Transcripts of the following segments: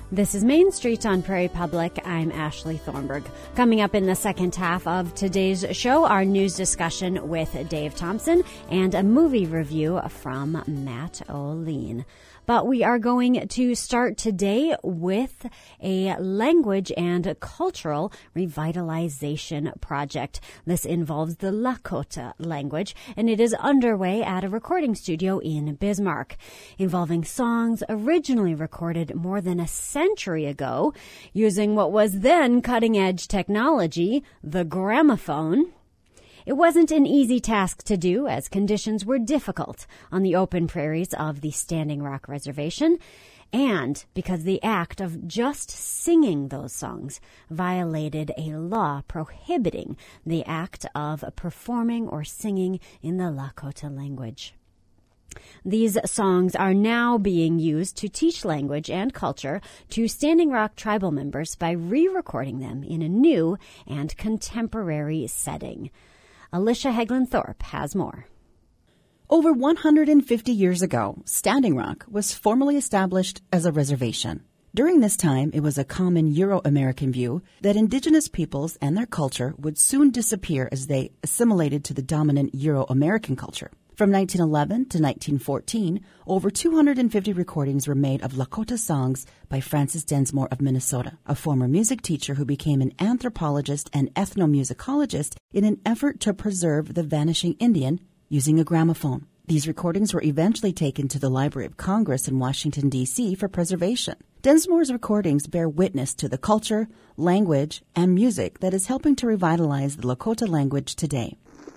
This is Main Street on Prairie Public. I'm Ashley Thornburg. Coming up in the second half of today's show, our news discussion with Dave Thompson and a movie review from Matt O'Lean. But we are going to start today with a language and cultural revitalization project. This involves the Lakota language, and it is underway at a recording studio in Bismarck, involving songs originally recorded more than a century ago using what was then cutting-edge technology, the gramophone. It wasn't an easy task to do, as conditions were difficult on the open prairies of the Standing Rock Reservation, and because the act of just singing those songs violated a law prohibiting the act of performing or singing in the Lakota language. These songs are now being used to teach language and culture to Standing Rock tribal members by re-recording them in a new and contemporary setting. Alicia Haglund-Thorpe has more. Over 150 years ago, Standing Rock was formally established as a reservation. During this time, it was a common Euro-American view that indigenous peoples and their culture would soon disappear as they assimilated to the dominant Euro-American culture. From 1911 to 1914, over 250 recordings were made of Lakota songs by Francis Densmore of Minnesota, a former music teacher who became an anthropologist and ethnomusicologist in an effort to preserve the vanishing Indian using a gramophone. These recordings were eventually taken to the Library of Congress in Washington, D.C. for preservation. Densmore's recordings bear witness to the culture, language, and music that is helping to revitalize the Lakota language today.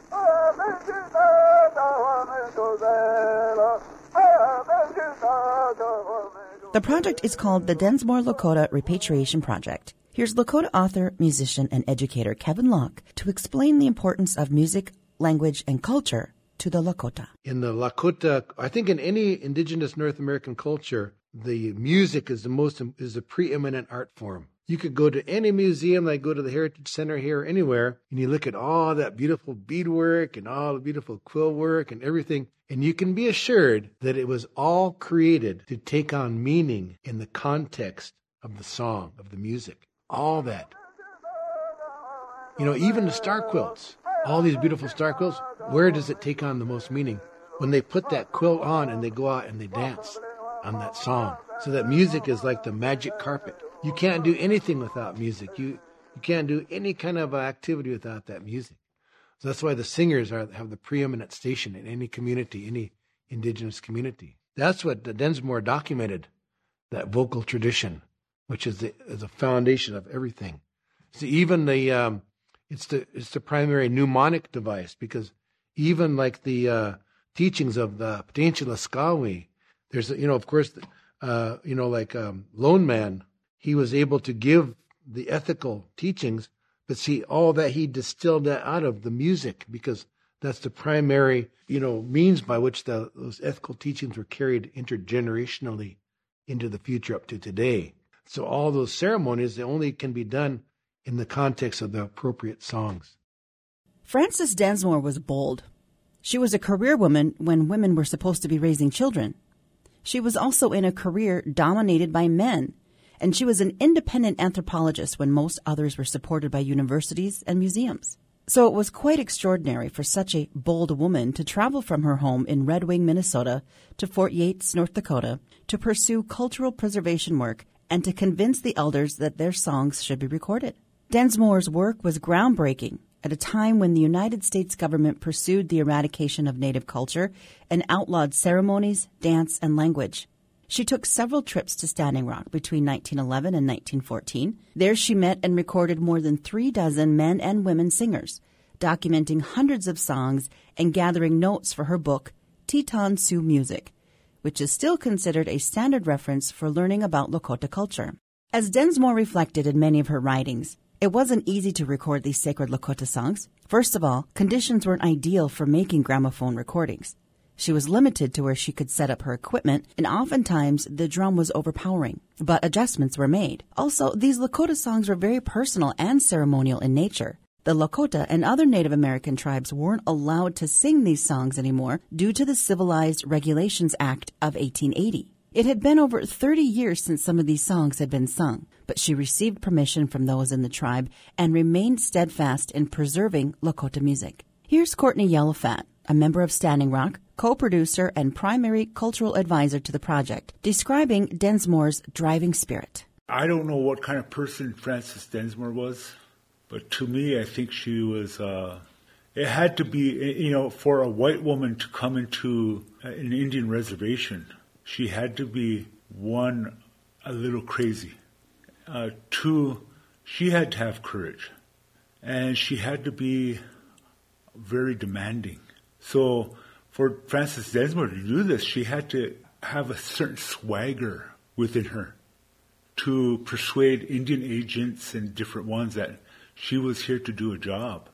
The project is called the Densmore Lakota Repatriation Project. Here's Lakota author, musician, and educator Kevin Locke to explain the importance of music, language, and culture to the Lakota. In the Lakota, I think in any indigenous North American culture, the music is the preeminent art form. You could go to any museum, like go to the Heritage Center here or anywhere, and you look at all that beautiful beadwork and all the beautiful quill work and everything, and you can be assured that it was all created to take on meaning in the context of the song, of the music. All that. You know, even the star quilts, all these beautiful star quilts, where does it take on the most meaning? When they put that quilt on and they go out and they dance on that song. So that music is like the magic carpet. You can't do anything without music. You can't do any kind of activity without that music. So that's why the singers have the preeminent station in any community, any indigenous community. That's what Densmore documented, that vocal tradition, which is the foundation of everything. So even it's the primary mnemonic device, because even like the teachings of the Ptahintshelaskawee, there's of course Lone Man. He was able to give the ethical teachings, but see, all that he distilled that out of the music, because that's the primary, means by which those ethical teachings were carried intergenerationally into the future up to today. So all those ceremonies, they only can be done in the context of the appropriate songs. Frances Densmore was bold. She was a career woman when women were supposed to be raising children. She was also in a career dominated by men, and she was an independent anthropologist when most others were supported by universities and museums. So it was quite extraordinary for such a bold woman to travel from her home in Red Wing, Minnesota, to Fort Yates, North Dakota, to pursue cultural preservation work and to convince the elders that their songs should be recorded. Densmore's work was groundbreaking at a time when the United States government pursued the eradication of Native culture and outlawed ceremonies, dance, and language. She took several trips to Standing Rock between 1911 and 1914. There she met and recorded more than 36 men and women singers, documenting hundreds of songs and gathering notes for her book, Teton Sioux Music, which is still considered a standard reference for learning about Lakota culture. As Densmore reflected in many of her writings, it wasn't easy to record these sacred Lakota songs. First of all, conditions weren't ideal for making gramophone recordings. She was limited to where she could set up her equipment, and oftentimes the drum was overpowering, but adjustments were made. Also, these Lakota songs were very personal and ceremonial in nature. The Lakota and other Native American tribes weren't allowed to sing these songs anymore due to the Civilized Regulations Act of 1880. It had been over 30 years since some of these songs had been sung, but she received permission from those in the tribe and remained steadfast in preserving Lakota music. Here's Courtney Yellowfat, a member of Standing Rock, co-producer and primary cultural advisor to the project, describing Densmore's driving spirit. I don't know what kind of person Frances Densmore was, but to me, I think she was, it had to be, for a white woman to come into an Indian reservation, she had to be, one, a little crazy. Two, she had to have courage. And she had to be very demanding. So for Frances Densmore to do this, she had to have a certain swagger within her to persuade Indian agents and different ones that she was here to do a job.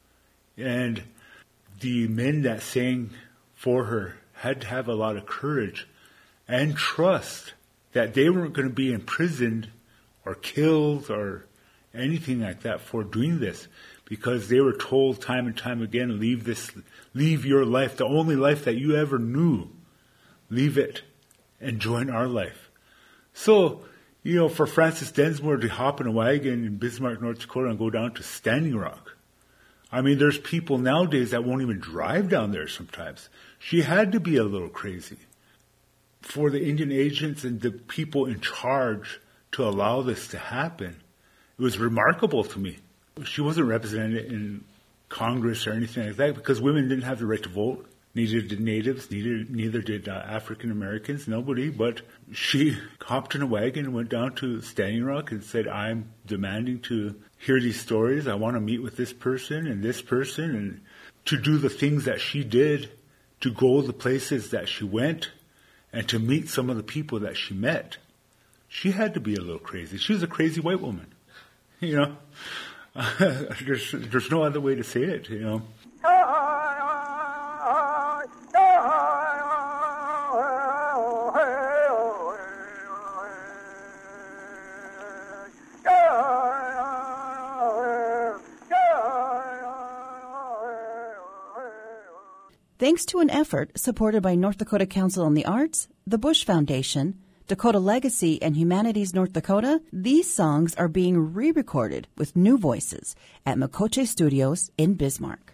And the men that sang for her had to have a lot of courage and trust that they weren't going to be imprisoned or killed or anything like that for doing this, because they were told time and time again, leave your life, the only life that you ever knew, leave it and join our life. So, for Frances Densmore to hop in a wagon in Bismarck, North Dakota and go down to Standing Rock, I mean, there's people nowadays that won't even drive down there sometimes. She had to be a little crazy. For the Indian agents and the people in charge to allow this to happen, it was remarkable to me. She wasn't represented in Congress or anything like that because women didn't have the right to vote. Neither did natives, neither did African Americans, nobody. But she hopped in a wagon and went down to Standing Rock and said, I'm demanding to hear these stories. I want to meet with this person, and to do the things that she did, to go the places that she went, and to meet some of the people that she met. She had to be a little crazy. She was a crazy white woman, There's no other way to say it, Thanks to an effort supported by North Dakota Council on the Arts, the Bush Foundation, Dakota Legacy, and Humanities North Dakota, these songs are being re-recorded with new voices at Makoche Studios in Bismarck.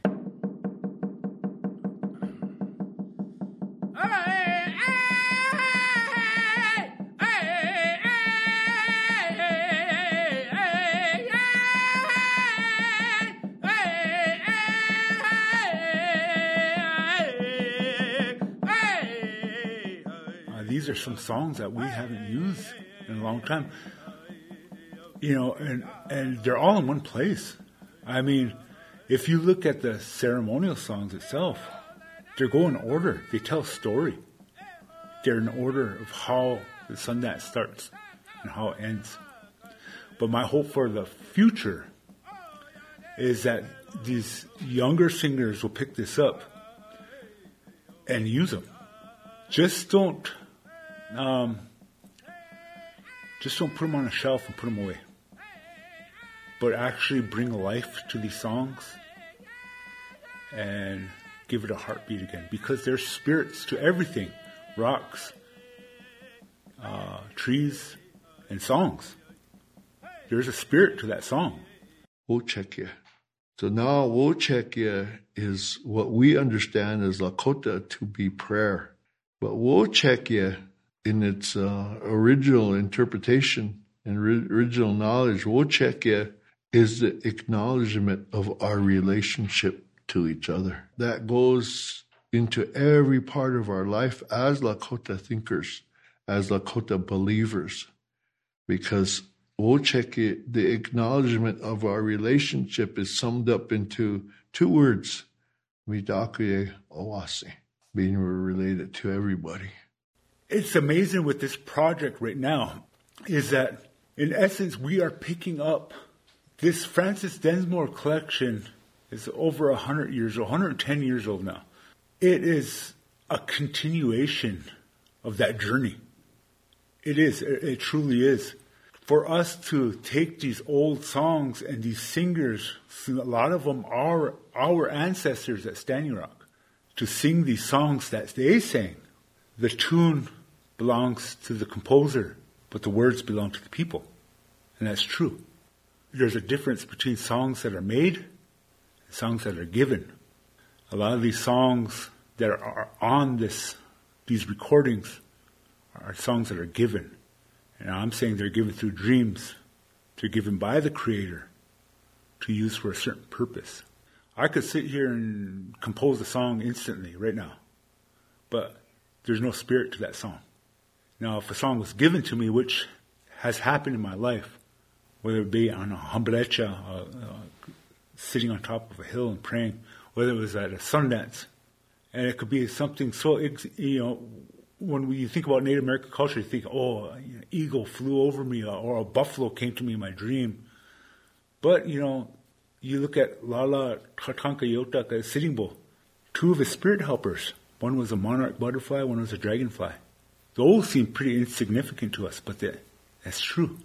These are some songs that we haven't used in a long time, and they're all in one place. I mean, if you look at the ceremonial songs itself, they go in order. They tell a story. They're in order of how the Sundance starts and how it ends. But my hope for the future is that these younger singers will pick this up and use them. Just don't put them on a shelf and put them away, but actually bring life to these songs and give it a heartbeat again, because there's spirits to everything: rocks, trees, and songs. There's a spirit to that song. Wochekia. So now Wochekia is what we understand as Lakota to be prayer. But Wochekia, in its original interpretation and original knowledge, Wochekia is the acknowledgement of our relationship to each other. That goes into every part of our life as Lakota thinkers, as Lakota believers, because Wochekia, the acknowledgement of our relationship, is summed up into two words: Midakuye Owase, being related to everybody. It's amazing with this project right now is that, in essence, we are picking up this Frances Densmore collection is over 100 years old, 110 years old now. It is a continuation of that journey. It is. It truly is. For us to take these old songs and these singers, a lot of them are our ancestors at Standing Rock, to sing these songs that they sang. The tune belongs to the composer, but the words belong to the people. And that's true. There's a difference between songs that are made and songs that are given. A lot of these songs that are on these recordings are songs that are given. And I'm saying they're given through dreams. They're given by the Creator to use for a certain purpose. I could sit here and compose a song instantly, right now. But there's no spirit to that song. Now, if a song was given to me, which has happened in my life, whether it be on a hambrecha, sitting on top of a hill and praying, whether it was at a Sundance, and it could be something so, when you think about Native American culture, you think, an eagle flew over me, or a buffalo came to me in my dream. But, you look at Lala Tatanka Yotaka Sitting Bull, two of his spirit helpers. One was a monarch butterfly, one was a dragonfly. Those seem pretty insignificant to us, but that's true,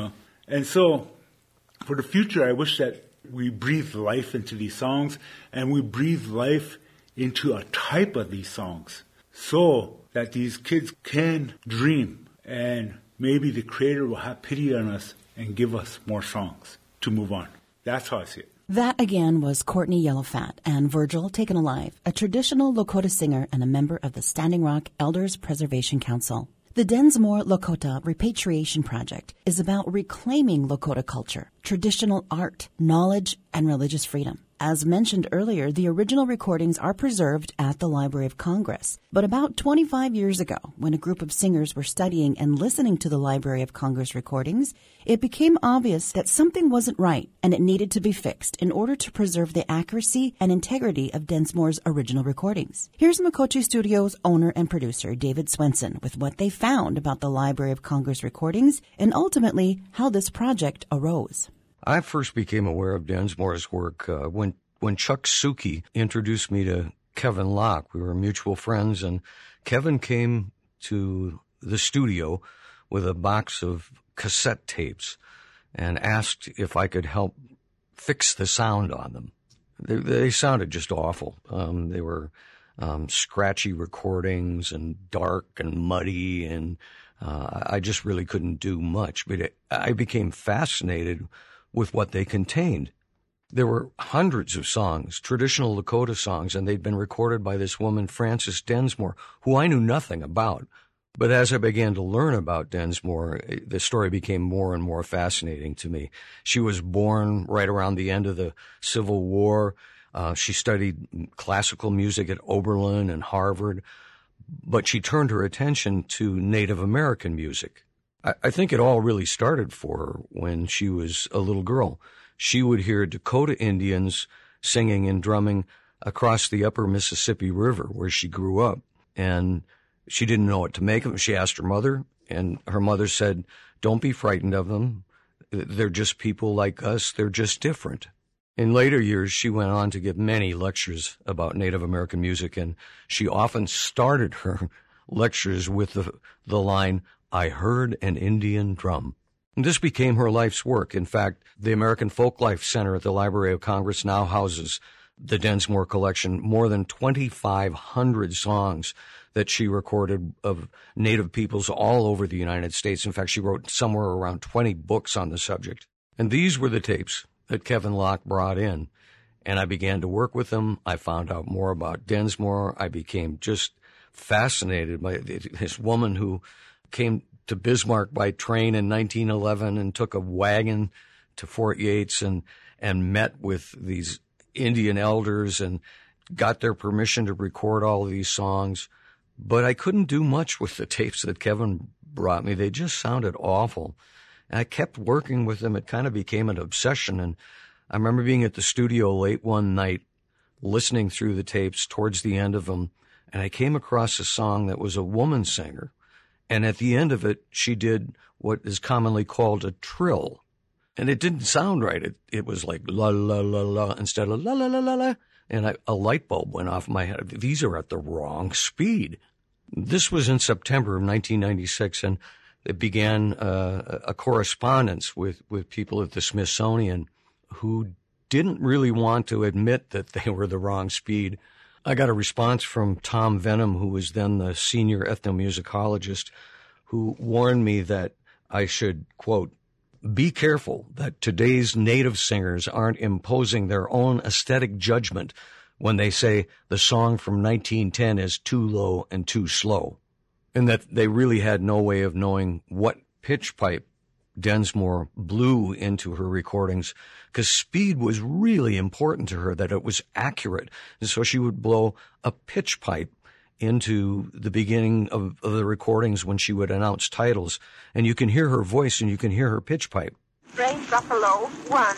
And so, for the future, I wish that we breathe life into these songs, and we breathe life into a type of these songs, so that these kids can dream, and maybe the Creator will have pity on us and give us more songs to move on. That's how I see it. That again was Courtney Yellowfat and Virgil Taken Alive, a traditional Lakota singer and a member of the Standing Rock Elders Preservation Council. The Densmore Lakota Repatriation Project is about reclaiming Lakota culture, traditional art, knowledge, and religious freedom. As mentioned earlier, the original recordings are preserved at the Library of Congress. But about 25 years ago, when a group of singers were studying and listening to the Library of Congress recordings, it became obvious that something wasn't right and it needed to be fixed in order to preserve the accuracy and integrity of Densmore's original recordings. Here's Makoche Studios owner and producer David Swenson with what they found about the Library of Congress recordings and ultimately how this project arose. I first became aware of Densmore's work when Chuck Suki introduced me to Kevin Locke. We were mutual friends, and Kevin came to the studio with a box of cassette tapes and asked if I could help fix the sound on them. They sounded just awful. They were scratchy recordings and dark and muddy, and I just really couldn't do much. But I became fascinated with what they contained. There were hundreds of songs, traditional Lakota songs, and they'd been recorded by this woman, Frances Densmore, who I knew nothing about. But as I began to learn about Densmore, the story became more and more fascinating to me. She was born right around the end of the Civil War. She studied classical music at Oberlin and Harvard, but she turned her attention to Native American music. I think it all really started for her when she was a little girl. She would hear Dakota Indians singing and drumming across the upper Mississippi River where she grew up, and she didn't know what to make of them. She asked her mother, and her mother said, "Don't be frightened of them. They're just people like us. They're just different." In later years, she went on to give many lectures about Native American music, and she often started her lectures with the line, "I heard an Indian drum." And this became her life's work. In fact, the American Folklife Center at the Library of Congress now houses the Densmore collection, more than 2,500 songs that she recorded of Native peoples all over the United States. In fact, she wrote somewhere around 20 books on the subject. And these were the tapes that Kevin Locke brought in. And I began to work with him. I found out more about Densmore. I became just fascinated by this woman who came to Bismarck by train in 1911 and took a wagon to Fort Yates and met with these Indian elders and got their permission to record all of these songs. But I couldn't do much with the tapes that Kevin brought me. They just sounded awful. And I kept working with them. It kind of became an obsession. And I remember being at the studio late one night, listening through the tapes towards the end of them, and I came across a song that was a woman singer. And at the end of it, she did what is commonly called a trill. And it didn't sound right. It was like la, la, la, la, instead of la, la, la, la, la. And a light bulb went off in my head. These are at the wrong speed. This was in September of 1996, and it began a correspondence with people at the Smithsonian who didn't really want to admit that they were the wrong speed. I got a response from Tom Venom, who was then the senior ethnomusicologist, who warned me that I should, quote, be careful that today's native singers aren't imposing their own aesthetic judgment when they say the song from 1910 is too low and too slow, and that they really had no way of knowing what pitch pipe Densmore blew into her recordings, because speed was really important to her, that it was accurate. And so she would blow a pitch pipe into the beginning of the recordings when she would announce titles. And you can hear her voice and you can hear her pitch pipe. Train Buffalo 1.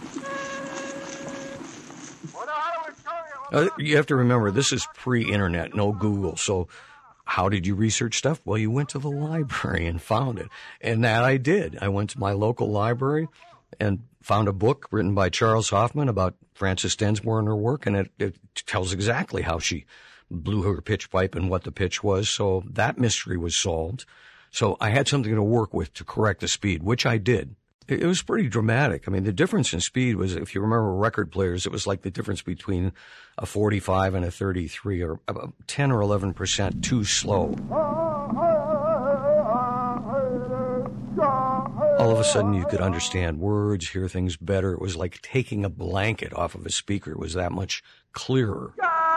You have to remember, this is pre-internet, no Google. So how did you research stuff? Well, you went to the library and found it. And that I did. I went to my local library and found a book written by Charles Hoffman about Frances Densmore and her work, and it tells exactly how she blew her pitch pipe and what the pitch was. So that mystery was solved. So I had something to work with to correct the speed, which I did. It was pretty dramatic. I mean, the difference in speed was, if you remember record players, it was like the difference between a 45 and a 33, or about 10 or 11% too slow. All of a sudden you could understand words, hear things better. It was like taking a blanket off of a speaker. It was that much clearer.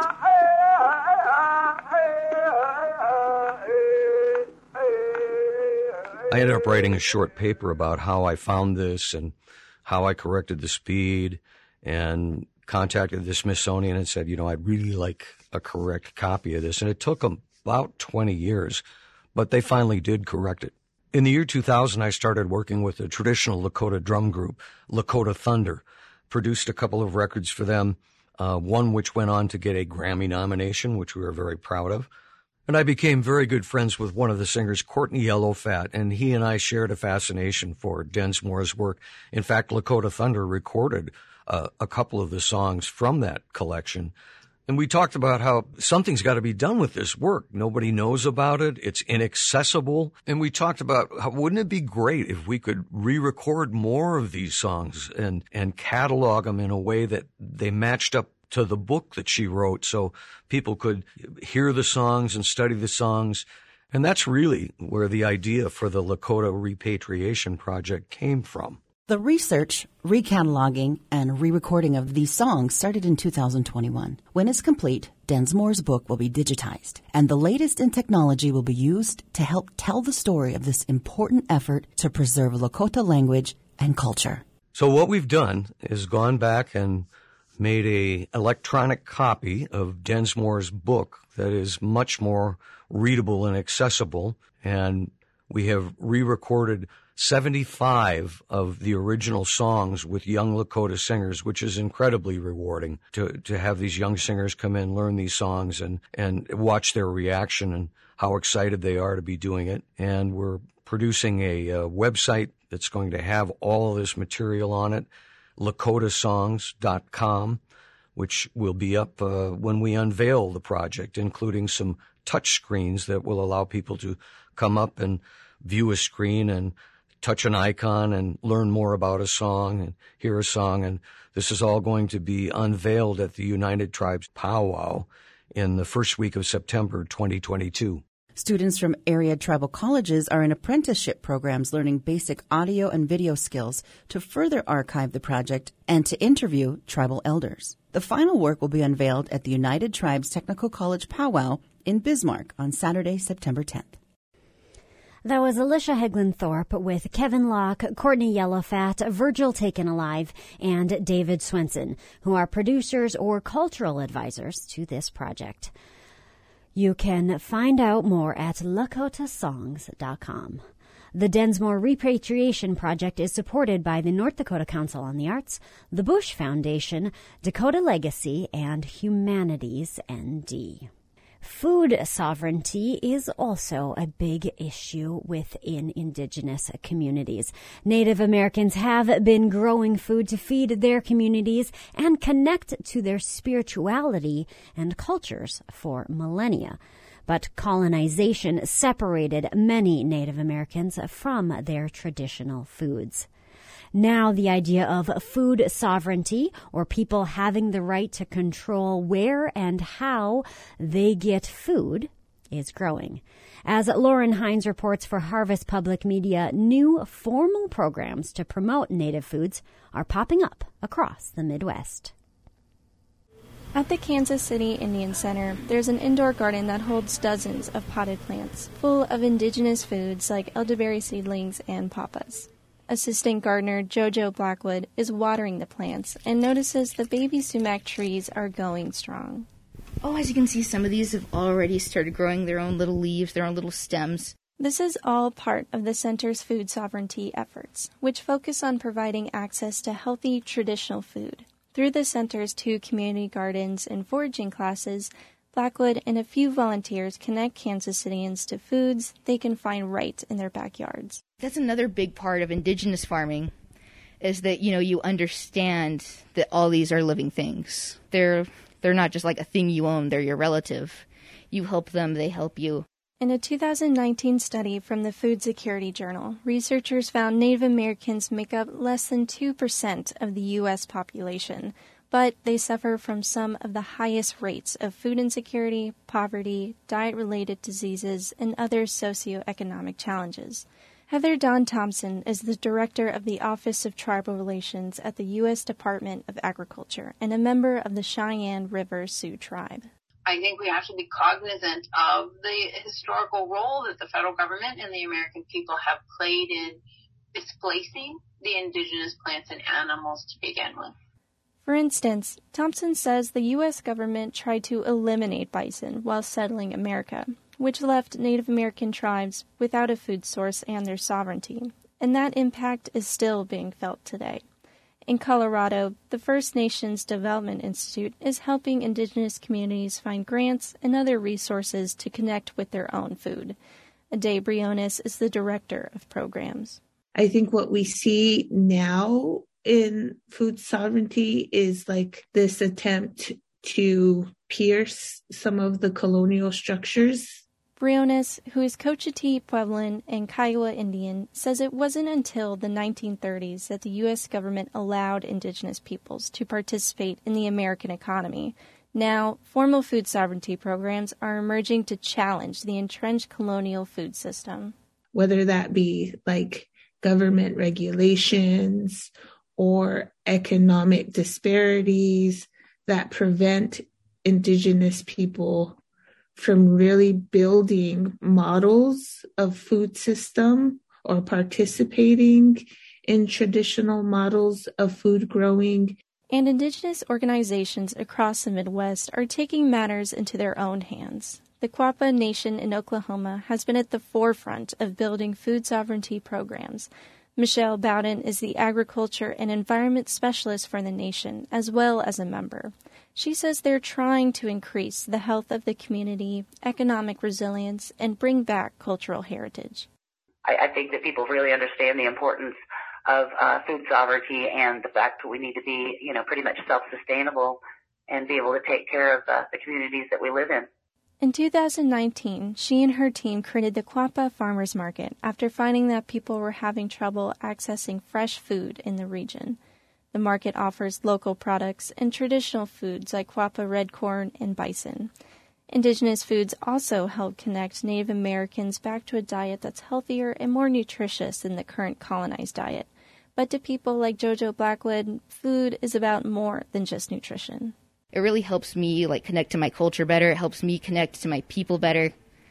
I ended up writing a short paper about how I found this and how I corrected the speed, and contacted the Smithsonian and said, I'd really like a correct copy of this. And it took them about 20 years, but they finally did correct it. In the year 2000, I started working with a traditional Lakota drum group, Lakota Thunder, produced a couple of records for them, one which went on to get a Grammy nomination, which we were very proud of. And I became very good friends with one of the singers, Courtney Yellowfat, and he and I shared a fascination for Densmore's work. In fact, Lakota Thunder recorded a couple of the songs from that collection. And we talked about how something's got to be done with this work. Nobody knows about it. It's inaccessible. And we talked about how wouldn't it be great if we could re-record more of these songs and catalog them in a way that they matched up to the book that she wrote, so people could hear the songs and study the songs. And that's really where the idea for the Lakota Repatriation Project came from. The research, recataloging, and re-recording of these songs started in 2021. When it's complete, Densmore's book will be digitized, and the latest in technology will be used to help tell the story of this important effort to preserve Lakota language and culture. So what we've done is gone back and made a electronic copy of Densmore's book that is much more readable and accessible, and we have re-recorded 75 of the original songs with young Lakota singers, which is incredibly rewarding to have these young singers come in, learn these songs, and watch their reaction and how excited they are to be doing it. And we're producing a website that's going to have all of this material on it, lakotasongs.com, which will be up when we unveil the project, including some touch screens that will allow people to come up and view a screen and touch an icon and learn more about a song and hear a song. And this is all going to be unveiled at the United Tribes Powwow in the first week of September 2022. Students from area tribal colleges are in apprenticeship programs learning basic audio and video skills to further archive the project and to interview tribal elders. The final work will be unveiled at the United Tribes Technical College Powwow in Bismarck on Saturday, September 10th. That was Alicia Heglin Thorpe with Kevin Locke, Courtney Yellowfat, Virgil Taken Alive, and David Swenson, who are producers or cultural advisors to this project. You can find out more at lakotasongs.com. The Densmore Repatriation Project is supported by the North Dakota Council on the Arts, the Bush Foundation, Dakota Legacy, and Humanities ND. Food sovereignty is also a big issue within Indigenous communities. Native Americans have been growing food to feed their communities and connect to their spirituality and cultures for millennia. But colonization separated many Native Americans from their traditional foods. Now the idea of food sovereignty, or people having the right to control where and how they get food, is growing. As Lauren Hines reports for Harvest Public Media, new formal programs to promote native foods are popping up across the Midwest. At the Kansas City Indian Center, there's an indoor garden that holds dozens of potted plants, full of indigenous foods like elderberry seedlings and papas. Assistant gardener Jojo Blackwood is watering the plants and notices the baby sumac trees are going strong. Oh, as you can see, some of these have already started growing their own little leaves, their own little stems. This is all part of the center's food sovereignty efforts, which focus on providing access to healthy, traditional food. Through the center's 2 community gardens and foraging classes, Blackwood and a few volunteers connect Kansas Cityans to foods they can find right in their backyards. That's another big part of indigenous farming, is that, you understand that all these are living things. They're not just like a thing you own, they're your relative. You help them, they help you. In a 2019 study from the Food Security Journal, researchers found Native Americans make up less than 2% of the U.S. population, but they suffer from some of the highest rates of food insecurity, poverty, diet-related diseases, and other socioeconomic challenges. Heather Dawn Thompson is the director of the Office of Tribal Relations at the U.S. Department of Agriculture and a member of the Cheyenne River Sioux tribe. I think we have to be cognizant of the historical role that the federal government and the American people have played in displacing the indigenous plants and animals to begin with. For instance, Thompson says the U.S. government tried to eliminate bison while settling America, which left Native American tribes without a food source and their sovereignty, and that impact is still being felt today. In Colorado, the First Nations Development Institute is helping indigenous communities find grants and other resources to connect with their own food. Ade Briones is the director of programs. I think what we see now in food sovereignty is like this attempt to pierce some of the colonial structures. Briones, who is Cochiti, Puebloan, and Kiowa Indian, says it wasn't until the 1930s that the U.S. government allowed indigenous peoples to participate in the American economy. Now, formal food sovereignty programs are emerging to challenge the entrenched colonial food system. Whether that be like government regulations or economic disparities that prevent indigenous people from really building models of food system or participating in traditional models of food growing. And indigenous organizations across the Midwest are taking matters into their own hands. The Quapaw Nation in Oklahoma has been at the forefront of building food sovereignty programs. Michelle Bowden is the agriculture and environment specialist for the nation, as well as a member. She says they're trying to increase the health of the community, economic resilience, and bring back cultural heritage. I think that people really understand the importance of food sovereignty and the fact that we need to be, pretty much self-sustainable and be able to take care of the communities that we live in. In 2019, she and her team created the Quapaw Farmers Market after finding that people were having trouble accessing fresh food in the region. The market offers local products and traditional foods like Quapaw red corn and bison. Indigenous foods also help connect Native Americans back to a diet that's healthier and more nutritious than the current colonized diet. But to people like Jojo Blackwood, food is about more than just nutrition. It really helps me connect to my culture better. It helps me connect to my people better.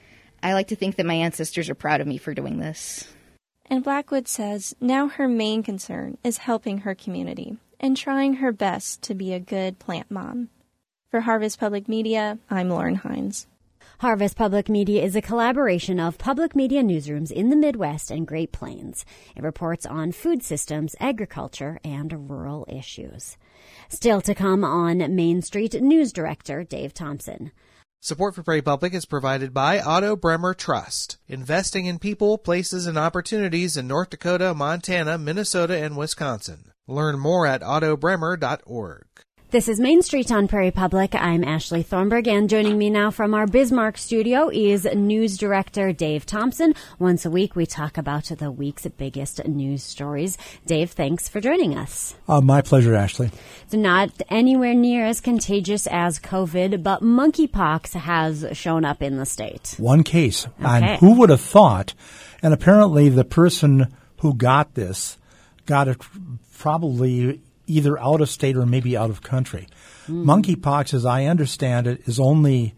I like to think that my ancestors are proud of me for doing this. And Blackwood says now her main concern is helping her community and trying her best to be a good plant mom. For Harvest Public Media, I'm Lauren Hines. Harvest Public Media is a collaboration of public media newsrooms in the Midwest and Great Plains. It reports on food systems, agriculture, and rural issues. Still to come on Main Street, News Director Dave Thompson. Support for Prairie Public is provided by Otto Bremer Trust, investing in people, places, and opportunities in North Dakota, Montana, Minnesota, and Wisconsin. Learn more at ottobremer.org. This is Main Street on Prairie Public. I'm Ashley Thornburg, and joining me now from our Bismarck studio is news director Dave Thompson. Once a week, we talk about the week's biggest news stories. Dave, thanks for joining us. My pleasure, Ashley. It's not anywhere near as contagious as COVID, but monkeypox has shown up in the state. One case. Okay. And who would have thought? And apparently the person who got this got it probably either out of state or maybe out of country. Monkeypox, as I understand it, is only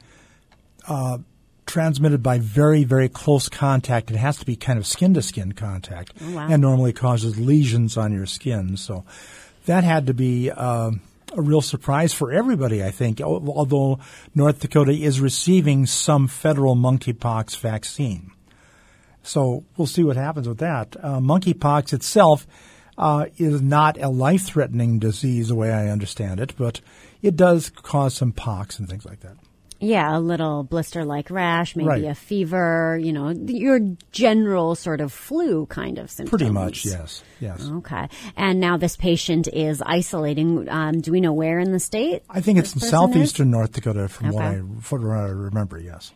transmitted by very, very close contact. It has to be kind of skin-to-skin contact, and normally causes lesions on your skin. So that had to be a real surprise for everybody, I think, although North Dakota is receiving some federal monkeypox vaccine. So we'll see what happens with that. Monkeypox itself is not a life-threatening disease the way I understand it, but it does cause some pox and things like that. Yeah, a little blister-like rash, maybe Right. a fever, your general sort of flu kind of symptoms. Pretty much, yes. Okay. And now this patient is isolating. Do we know where in the state? I think it's in this person southeastern North Dakota from what Okay. what I remember, yes.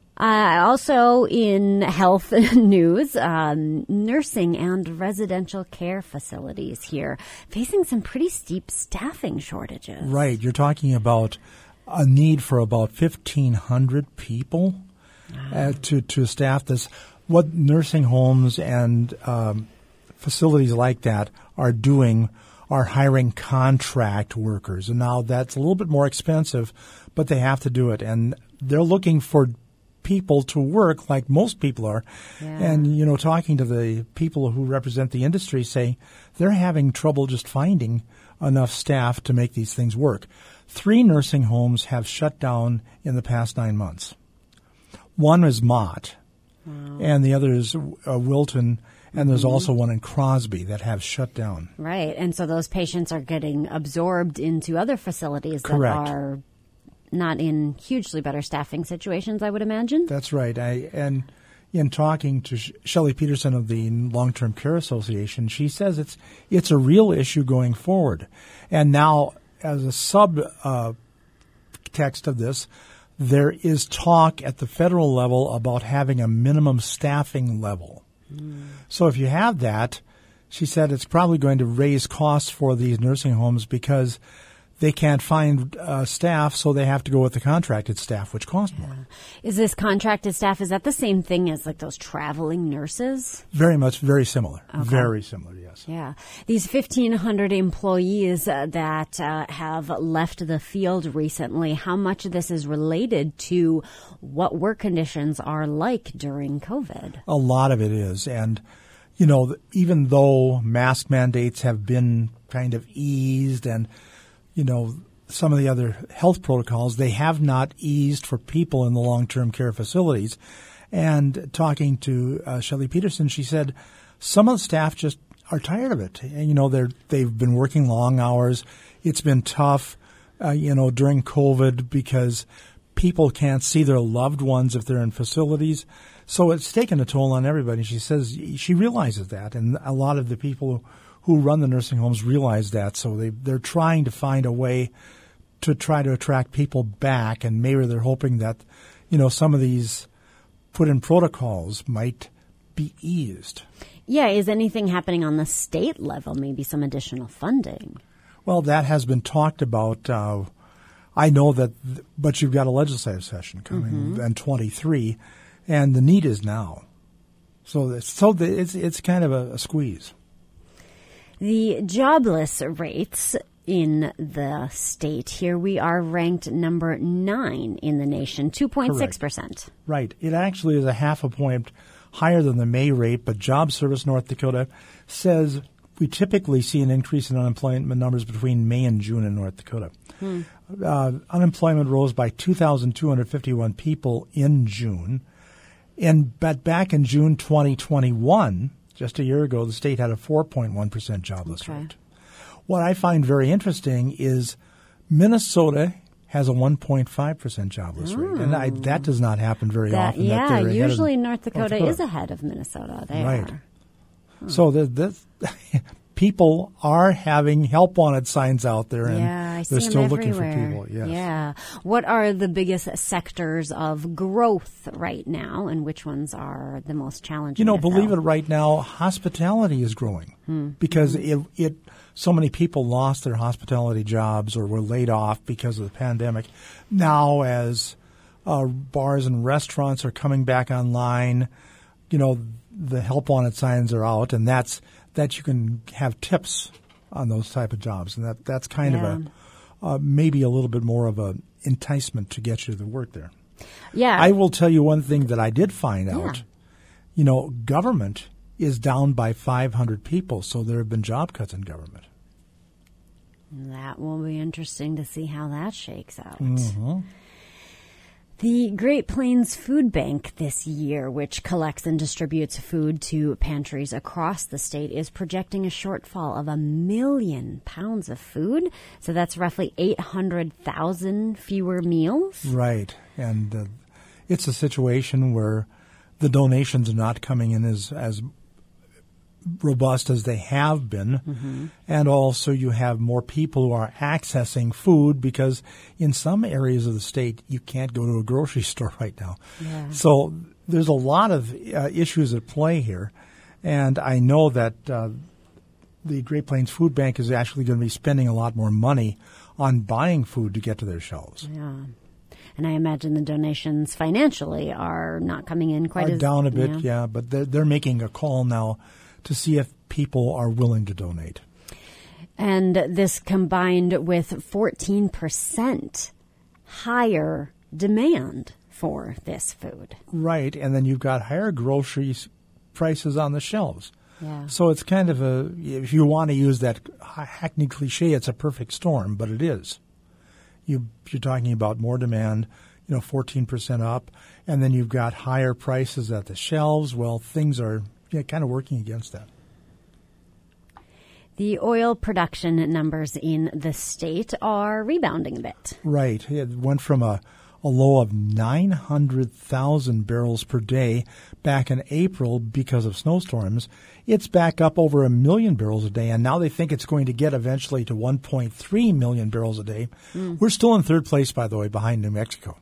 Also in health news, nursing and residential care facilities here facing some pretty steep staffing shortages. Right. You're talking about a need for about 1,500 people to staff this. What nursing homes and facilities like that are doing are hiring contract workers. And now that's a little bit more expensive, but they have to do it. And they're looking for people to work like most people are. Yeah. And, talking to the people who represent the industry say they're having trouble just finding enough staff to make these things work. 3 nursing homes have shut down in the past 9 months. One is Mott, and the other is Wilton, and there's also one in Crosby that have shut down. Right, and so those patients are getting absorbed into other facilities Correct. that are not in hugely better staffing situations, I would imagine. That's right. And in talking to Shelley Peterson of the Long-Term Care Association, she says it's a real issue going forward. And now, as a subtext of this, there is talk at the federal level about having a minimum staffing level. So if you have that, she said it's probably going to raise costs for these nursing homes because they can't find staff, so they have to go with the contracted staff, which cost more. Is this contracted staff, is that the same thing as like those traveling nurses? Very much, very similar. Okay. Very similar, yes. Yeah. These 1,500 employees that have left the field recently, how much of this is related to what work conditions are like during COVID? A lot of it is. And, even though mask mandates have been kind of eased and some of the other health protocols, they have not eased for people in the long-term care facilities. And talking to Shelley Peterson, she said some of the staff just are tired of it. And, they've been working long hours. It's been tough, during COVID because people can't see their loved ones if they're in facilities. So it's taken a toll on everybody. She says she realizes that, and a lot of the people who run the nursing homes realize that, so they're trying to find a way to try to attract people back, and maybe they're hoping that, some of these put in protocols might be eased. Yeah, is anything happening on the state level, maybe some additional funding? Well, that has been talked about. I know that, but you've got a legislative session coming in 23, and the need is now. So it's kind of a squeeze. The jobless rates in the state here, we are ranked number 9 in the nation, 2.6%. Right. It actually is a half a point higher than the May rate, but Job Service North Dakota says we typically see an increase in unemployment numbers between May and June in North Dakota. Unemployment rose by 2,251 people in June. But back in June 2021, just a year ago, the state had a 4.1% jobless rate. What I find very interesting is Minnesota has a 1.5% jobless rate, and that does not happen very often. Yeah, usually North Dakota is ahead of Minnesota. They are. So people are having help wanted signs out there, and I see they're still them looking for everywhere. people. Yes. Yeah. What are the biggest sectors of growth right now, and which ones are the most challenging? Believe it, right now, hospitality is growing because it so many people lost their hospitality jobs or were laid off because of the pandemic. Now, as bars and restaurants are coming back online, the help wanted signs are out, and that you can have tips on those type of jobs, and that's kind of a maybe a little bit more of an enticement to get you to work there. Yeah, I will tell you one thing that I did find out. Government is down by 500 people, so there have been job cuts in government. That will be interesting to see how that shakes out. Mm-hmm. The Great Plains Food Bank this year, which collects and distributes food to pantries across the state, is projecting a shortfall of 1 million pounds of food. So that's roughly 800,000 fewer meals. Right. And it's a situation where the donations are not coming in as robust as they have been. Mm-hmm. And also you have more people who are accessing food because in some areas of the state you can't go to a grocery store right now. Yeah. So there's a lot of issues at play here. And I know that the Great Plains Food Bank is actually going to be spending a lot more money on buying food to get to their shelves. Yeah. And I imagine the donations financially are not coming in quite as down a bit, but they're making a call now to see if people are willing to donate. And this combined with 14% higher demand for this food. Right, and then you've got higher grocery prices on the shelves. Yeah. So it's kind of if you want to use that hackneyed cliche, it's a perfect storm, but it is. You're talking about more demand, 14% up, and then you've got higher prices at the shelves. Well, things are kind of working against that. The oil production numbers in the state are rebounding a bit. Right. It went from a low of 900,000 barrels per day back in April because of snowstorms. It's back up over 1 million barrels a day, and now they think it's going to get eventually to 1.3 million barrels a day. We're still in third place, by the way, behind New Mexico.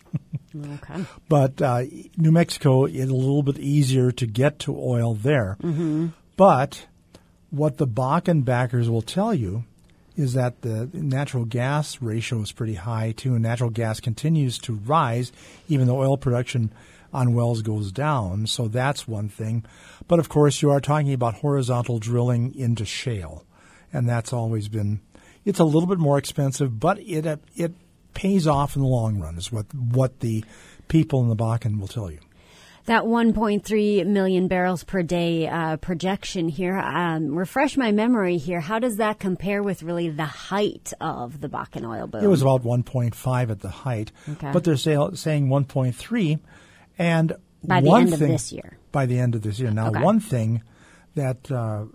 Okay. But New Mexico is a little bit easier to get to oil there. Mm-hmm. But what the Bakken backers will tell you is that the natural gas ratio is pretty high, too, and natural gas continues to rise, even though oil production on wells goes down. So that's one thing. But, of course, you are talking about horizontal drilling into shale, and that's always been – it's a little bit more expensive, but it pays off in the long run is what the people in the Bakken will tell you. That 1.3 million barrels per day projection here, refresh my memory here. How does that compare with really the height of the Bakken oil boom? It was about 1.5 at the height, but they're saying 1.3. And by the end of this year. By the end of this year. Now, one thing that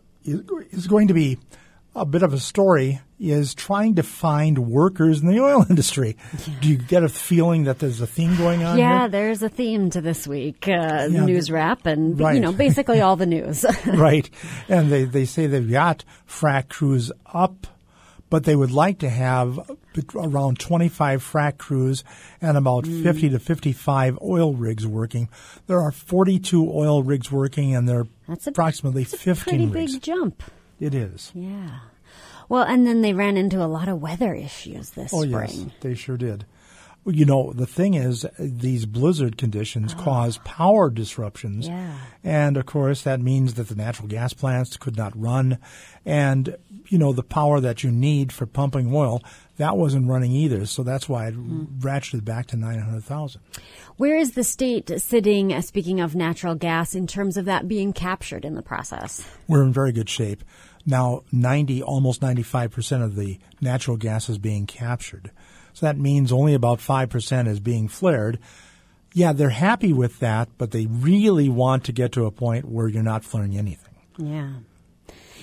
is going to be a bit of a story is trying to find workers in the oil industry. Yeah. Do you get a feeling that there's a theme going on here? Yeah, there's a theme to this week, news wrap and, basically all the news. Right. And they say they've got frac crews up, but they would like to have around 25 frac crews and about 50 to 55 oil rigs working. There are 42 oil rigs working, and there are approximately 15 rigs. That's a pretty big jump. It is. Yeah. Well, and then they ran into a lot of weather issues this spring. Oh, yes, they sure did. Well, the thing is, these blizzard conditions cause power disruptions. Yeah. And, of course, that means that the natural gas plants could not run. And, the power that you need for pumping oil, that wasn't running either. So that's why it ratcheted back to 900,000. Where is the state sitting, speaking of natural gas, in terms of that being captured in the process? We're in very good shape. Now, almost 95% of the natural gas is being captured. So that means only about 5% is being flared. Yeah, they're happy with that, but they really want to get to a point where you're not flaring anything. Yeah.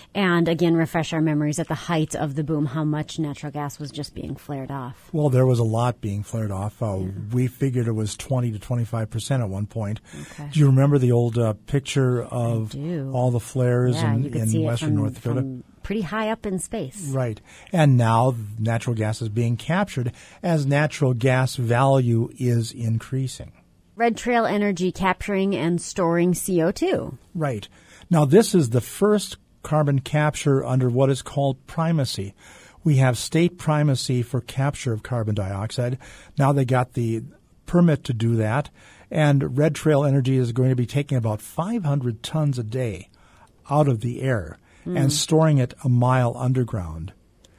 And again, refresh our memories at the height of the boom, how much natural gas was just being flared off. Well, there was a lot being flared off. We figured it was 20 to 25% at one point. Okay. Do you remember the old picture of all the flares in western North Dakota? From pretty high up in space. Right. And now natural gas is being captured as natural gas value is increasing. Red Trail Energy capturing and storing CO2. Right. Now, this is the first carbon capture under what is called primacy. We have state primacy for capture of carbon dioxide. Now they got the permit to do that, and Red Trail Energy is going to be taking about 500 tons a day out of the air and storing it a mile underground.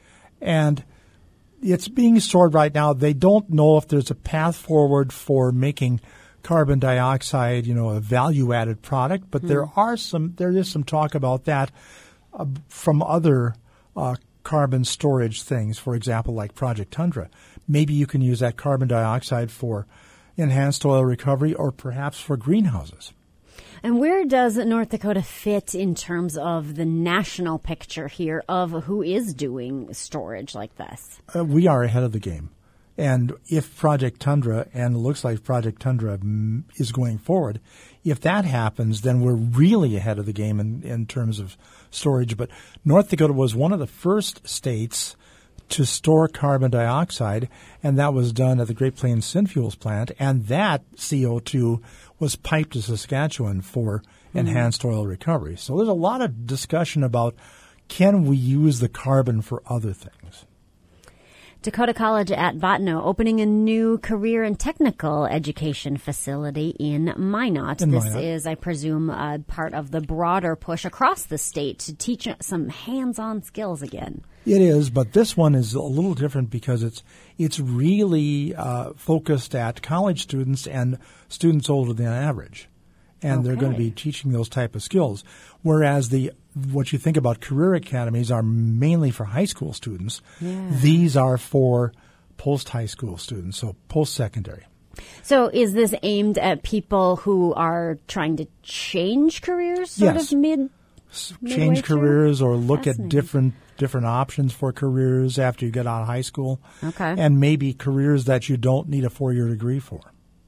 And it's being stored right now. They don't know if there's a path forward for making carbon dioxide, a value-added product, but there is some talk about that from other carbon storage things, for example, like Project Tundra. Maybe you can use that carbon dioxide for enhanced oil recovery or perhaps for greenhouses. And where does North Dakota fit in terms of the national picture here of who is doing storage like this? We are ahead of the game. And if Project Tundra, and it looks like Project Tundra is going forward, if that happens, then we're really ahead of the game in terms of storage. But North Dakota was one of the first states to store carbon dioxide, and that was done at the Great Plains Synfuels plant, and that CO2 was piped to Saskatchewan for enhanced oil recovery. So there's a lot of discussion about, can we use the carbon for other things? Dakota College at Bottineau opening a new career and technical education facility in Minot. This is, I presume, part of the broader push across the state to teach some hands-on skills again. It is, but this one is a little different because it's really focused at college students and students older than average. And they're going to be teaching those type of skills. Whereas what you think about career academies are mainly for high school students. Yeah. These are for post-high school students, so post-secondary. So is this aimed at people who are trying to change careers, sort of change careers or look at different options for careers after you get out of high school. Okay. And maybe careers that you don't need a 4-year degree for.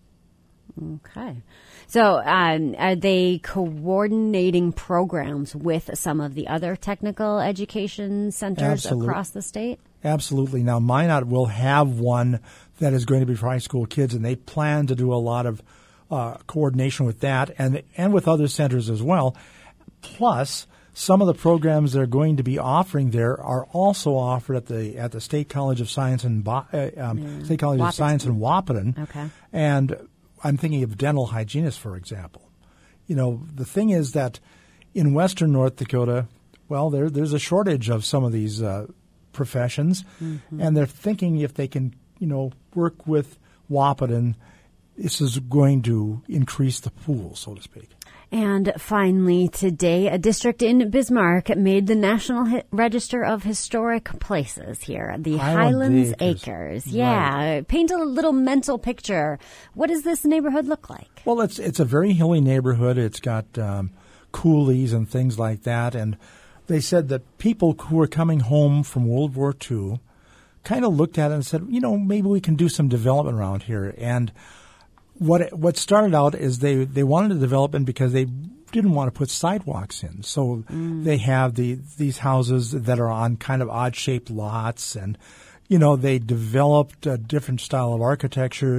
Okay. So are they coordinating programs with some of the other technical education centers across the state? Absolutely. Now, Minot will have one that is going to be for high school kids, and they plan to do a lot of coordination with that and with other centers as well. Plus, some of the programs they're going to be offering there are also offered at the State College of Science in State College of Science in Wahpeton. Okay. And I'm thinking of dental hygienists, for example. The thing is that in western North Dakota, well, there's a shortage of some of these professions, and they're thinking if they can, work with Wahpeton, this is going to increase the pool, so to speak. And finally, today, a district in Bismarck made the National Register of Historic Places here, the Highlands Acres. Yeah. Right. Paint a little mental picture. What does this neighborhood look like? Well, it's a very hilly neighborhood. It's got coulees and things like that. And they said that people who were coming home from World War II kind of looked at it and said, maybe we can do some development around here. And what started out is they wanted a development because they didn't want to put sidewalks in. So they have these houses that are on kind of odd-shaped lots, and, they developed a different style of architecture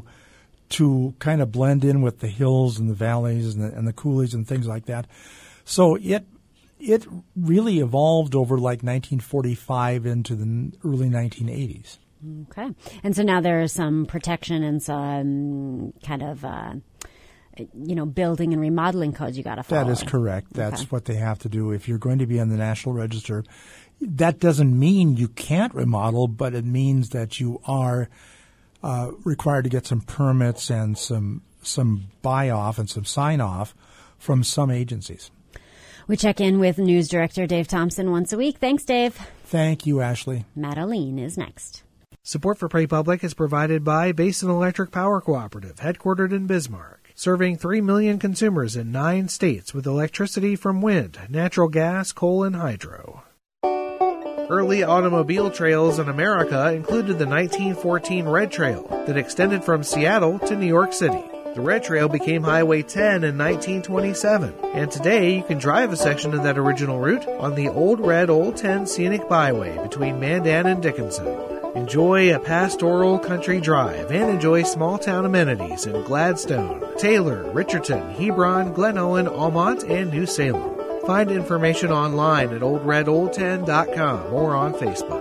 to kind of blend in with the hills and the valleys and the coulees and things like that. So it really evolved over like 1945 into the early 1980s. Okay. And so now there's some protection and some kind of, building and remodeling codes you got to follow. That is correct. That's what they have to do. If you're going to be on the National Register, that doesn't mean you can't remodel, but it means that you are required to get some permits and some buy-off and some sign-off from some agencies. We check in with News Director Dave Thompson once a week. Thanks, Dave. Thank you, Ashley. Matt Aline is next. Support for Prairie Public is provided by Basin Electric Power Cooperative, headquartered in Bismarck. serving 3 million consumers in 9 states with electricity from wind, natural gas, coal, and hydro. Early automobile trails in America included the 1914 Red Trail that extended from Seattle to New York City. The Red Trail became Highway 10 in 1927, and today you can drive a section of that original route on the Old Red Old 10 Scenic Byway between Mandan and Dickinson. Enjoy a pastoral country drive and enjoy small-town amenities in Gladstone, Taylor, Richardson, Hebron, Glen Ellen, Almont, and New Salem. Find information online at oldredold10.com or on Facebook.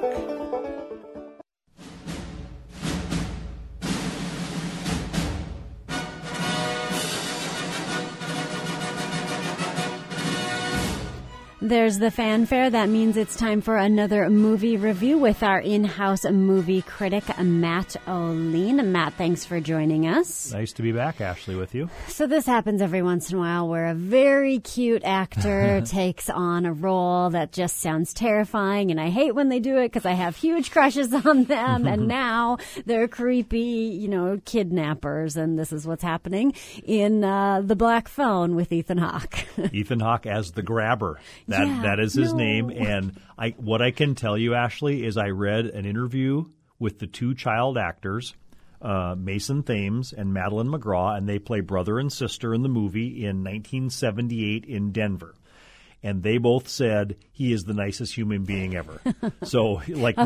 There's the fanfare. That means it's time for another movie review with our in-house movie critic, Matt O'Lean. Matt, thanks for joining us. Nice to be back, Ashley, with you. So this happens every once in a while where a very cute actor takes on a role that just sounds terrifying, and I hate when they do it because I have huge crushes on them, and now they're creepy, kidnappers, and this is what's happening in The Black Phone with Ethan Hawke. Ethan Hawke as the grabber. That is his name, and what I can tell you, Ashley, is I read an interview with the 2 child actors, Mason Thames and Madeline McGraw, and they play brother and sister in the movie in 1978 in Denver. And they both said he is the nicest human being ever. So,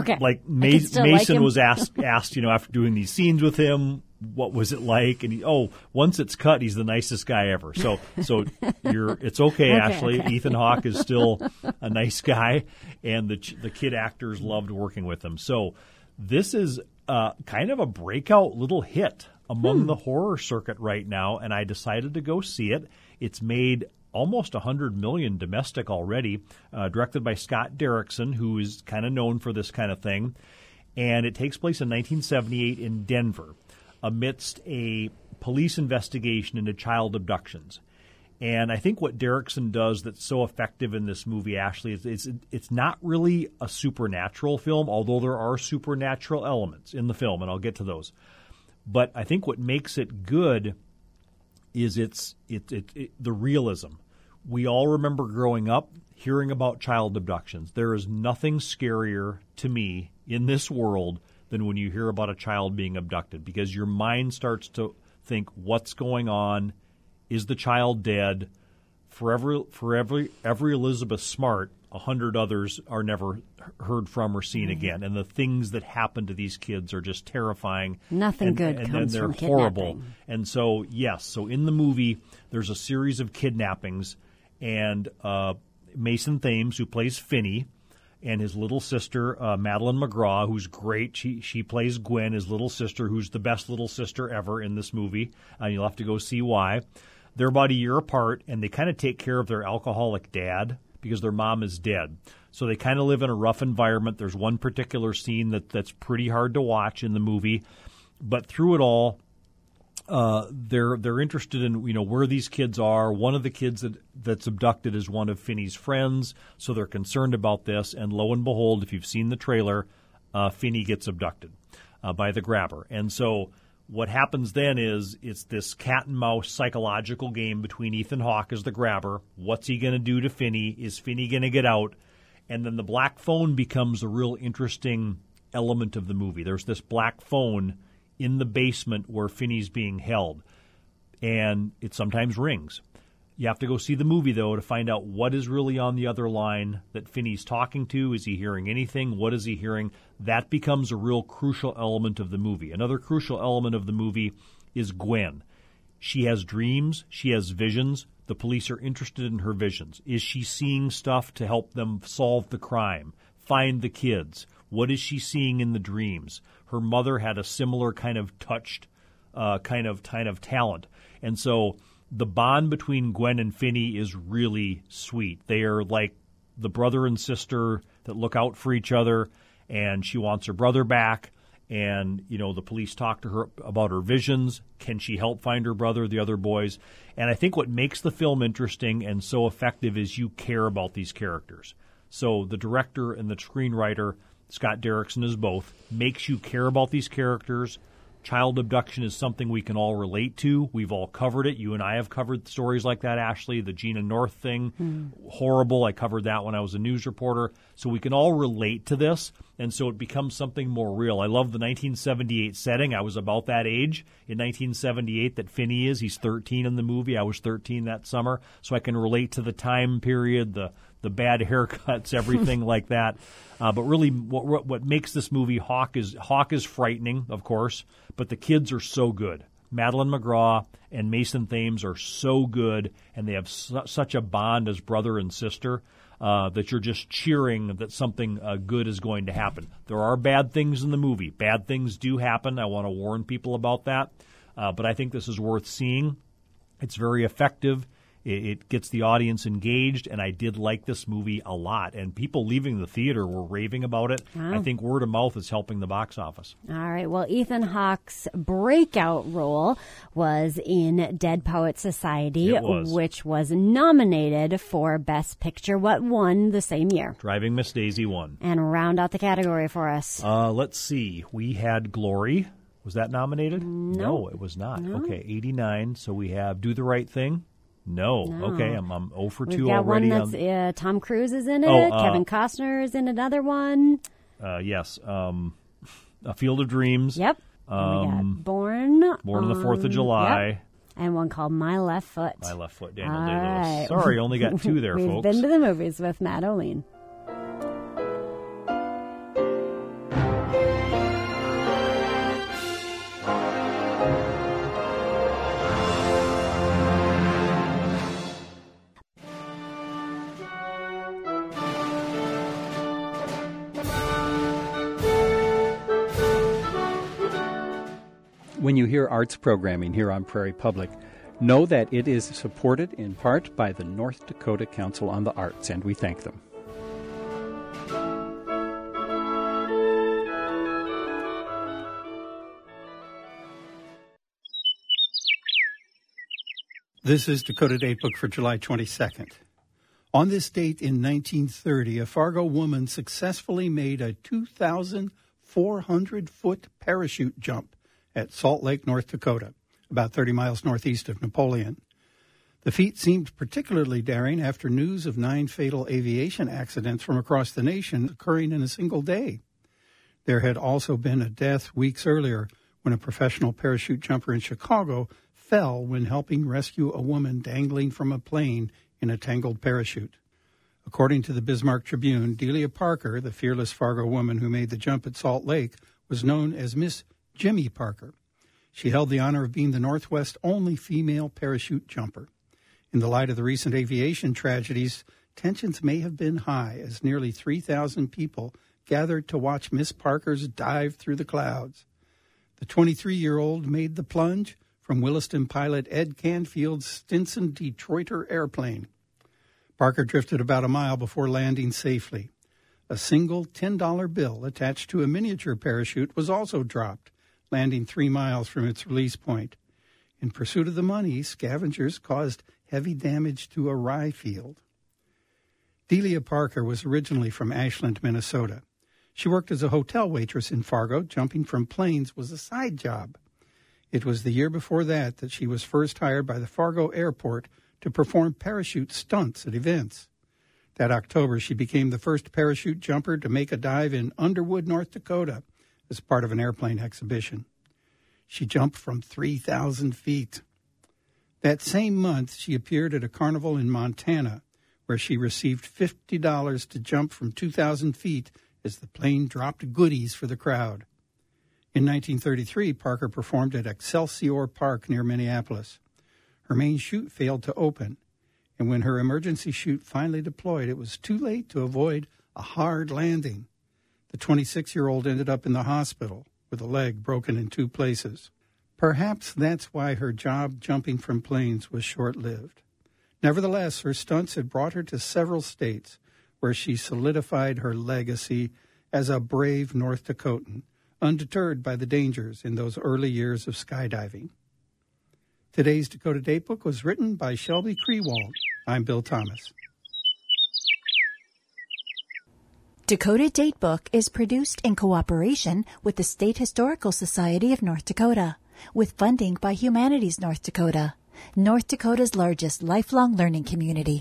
Mason was asked, after doing these scenes with him, what was it like? And once it's cut, he's the nicest guy ever. So it's okay, Ashley. Okay. Ethan Hawke is still a nice guy, and the kid actors loved working with him. So this is kind of a breakout little hit among the horror circuit right now, and I decided to go see it. It's made almost $100 million domestic already, directed by Scott Derrickson, who is kind of known for this kind of thing. And it takes place in 1978 in Denver amidst a police investigation into child abductions. And I think what Derrickson does that's so effective in this movie, Ashley, is it's not really a supernatural film, although there are supernatural elements in the film, and I'll get to those. But I think what makes it good is the realism. We all remember growing up hearing about child abductions. There is nothing scarier to me in this world than when you hear about a child being abducted, because your mind starts to think, what's going on? Is the child dead? For every Elizabeth Smart, 100 others are never heard from or seen again. And the things that happen to these kids are just terrifying. Nothing good comes from kidnapping. Horrible. And so, so in the movie, there's a series of kidnappings, and Mason Thames, who plays Finney, and his little sister, Madeline McGraw, who's great. She plays Gwen, his little sister, who's the best little sister ever in this movie. You'll have to go see why. They're about a year apart, and they kind of take care of their alcoholic dad because their mom is dead. So they kind of live in a rough environment. There's one particular scene that's pretty hard to watch in the movie. But through it all, they're interested in where these kids are. One of the kids that's abducted is one of Finney's friends, so they're concerned about this. And lo and behold, if you've seen the trailer, Finney gets abducted by the grabber. And so what happens then is it's this cat and mouse psychological game between Ethan Hawke as the grabber. What's he going to do to Finney? Is Finney going to get out? And then the black phone becomes a real interesting element of the movie. There's this black phone in the basement where Finney's being held, and it sometimes rings. You have to go see the movie, though, to find out what is really on the other line that Finney's talking to. Is he hearing anything? What is he hearing? That becomes a real crucial element of the movie. Another crucial element of the movie is Gwen. She has dreams. She has visions. The police are interested in her visions. Is she seeing stuff to help them solve the crime, find the kids? What is she seeing in the dreams? Her mother had a similar kind of touched kind of talent. And so the bond between Gwen and Finney is really sweet. They are like the brother and sister that look out for each other, and she wants her brother back. And, the police talk to her about her visions. Can she help find her brother, the other boys? And I think what makes the film interesting and so effective is you care about these characters. So the director and the screenwriter, Scott Derrickson is both, makes you care about these characters. Child abduction is something we can all relate to. We've all covered it. You and I have covered stories like that, Ashley. The Gina North thing, horrible. I covered that when I was a news reporter. So we can all relate to this, and so it becomes something more real. I love the 1978 setting. I was about that age in 1978 that Finney is. He's 13 in the movie. I was 13 that summer, so I can relate to the time period, the bad haircuts, everything like that. But really, what makes this movie Hawk is frightening, of course, but the kids are so good. Madeline McGraw and Mason Thames are so good, and they have such a bond as brother and sister that you're just cheering that something good is going to happen. There are bad things in the movie. Bad things do happen. I want to warn people about that. But I think this is worth seeing. It's very effective. It gets the audience engaged, and I did like this movie a lot. And people leaving the theater were raving about it. Oh. I think word of mouth is helping the box office. All right. Well, Ethan Hawke's breakout role was in Dead Poets Society, which was nominated for Best Picture. What won the same year? Driving Miss Daisy won. And round out the category for us. Let's see. We had Glory. Was that nominated? No, it was not. No. Okay, 89. So we have Do the Right Thing. No. Okay, I'm 0 for 2 We've got already. One that's Tom Cruise is in it. Kevin Costner is in another one. Yes. A Field of Dreams. Yep. We got Born on the 4th of July. Yep. And one called My Left Foot. My Left Foot, Daniel Day-Lewis. Sorry, only got 2 there, We've folks. Been to the movies with Matt O'Lean. When you hear arts programming here on Prairie Public, know that it is supported in part by the North Dakota Council on the Arts, and we thank them. This is Dakota Datebook for July 22nd. On this date in 1930, a Fargo woman successfully made a 2,400-foot parachute jump at Salt Lake, North Dakota, about 30 miles northeast of Napoleon. The feat seemed particularly daring after news of 9 fatal aviation accidents from across the nation occurring in a single day. There had also been a death weeks earlier when a professional parachute jumper in Chicago fell when helping rescue a woman dangling from a plane in a tangled parachute. According to the Bismarck Tribune, Delia Parker, the fearless Fargo woman who made the jump at Salt Lake, was known as Miss Jimmy Parker. She held the honor of being the Northwest's only female parachute jumper. In the light of the recent aviation tragedies, tensions may have been high as nearly 3,000 people gathered to watch Miss Parker's dive through the clouds. The 23-year-old made the plunge from Williston pilot Ed Canfield's Stinson Detroiter airplane. Parker drifted about a mile before landing safely. A single $10 bill attached to a miniature parachute was also dropped, landing 3 miles from its release point. In pursuit of the money, scavengers caused heavy damage to a rye field. Delia Parker was originally from Ashland, Minnesota. She worked as a hotel waitress in Fargo. Jumping from planes was a side job. It was the year before that she was first hired by the Fargo Airport to perform parachute stunts at events. That October, she became the first parachute jumper to make a dive in Underwood, North Dakota, as part of an airplane exhibition. She jumped from 3,000 feet. That same month, she appeared at a carnival in Montana, where she received $50 to jump from 2,000 feet as the plane dropped goodies for the crowd. In 1933, Parker performed at Excelsior Park near Minneapolis. Her main chute failed to open, and when her emergency chute finally deployed, it was too late to avoid a hard landing. The 26-year-old ended up in the hospital with a leg broken in 2 places. Perhaps that's why her job jumping from planes was short-lived. Nevertheless, her stunts had brought her to several states where she solidified her legacy as a brave North Dakotan, undeterred by the dangers in those early years of skydiving. Today's Dakota Datebook was written by Shelby Krewald. I'm Bill Thomas. Dakota Datebook is produced in cooperation with the State Historical Society of North Dakota, with funding by Humanities North Dakota, North Dakota's largest lifelong learning community.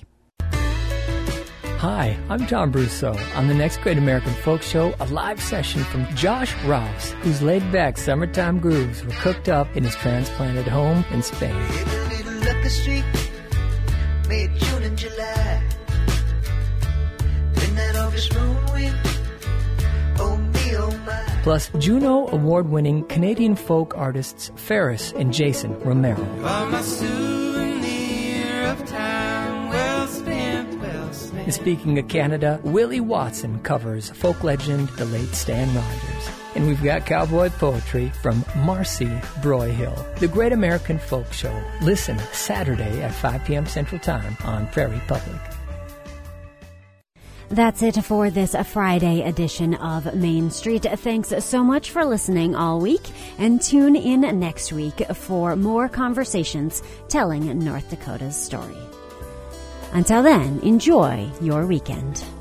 Hi, I'm Tom Brousseau. On the next Great American Folk Show, a live session from Josh Rouse, whose laid-back summertime grooves were cooked up in his transplanted home in Spain. Street, May, June, and July. Then that August moon wind, oh me, oh my. Plus, Juno Award-winning Canadian folk artists Ferris and Jason Romero. My souvenir of time well spent, well spent. And speaking of Canada, Willie Watson covers folk legend, the late Stan Rogers. And we've got cowboy poetry from Marcy Broyhill. The Great American Folk Show. Listen Saturday at 5 p.m. Central Time on Prairie Public. That's it for this Friday edition of Main Street. Thanks so much for listening all week, and tune in next week for more conversations telling North Dakota's story. Until then, enjoy your weekend.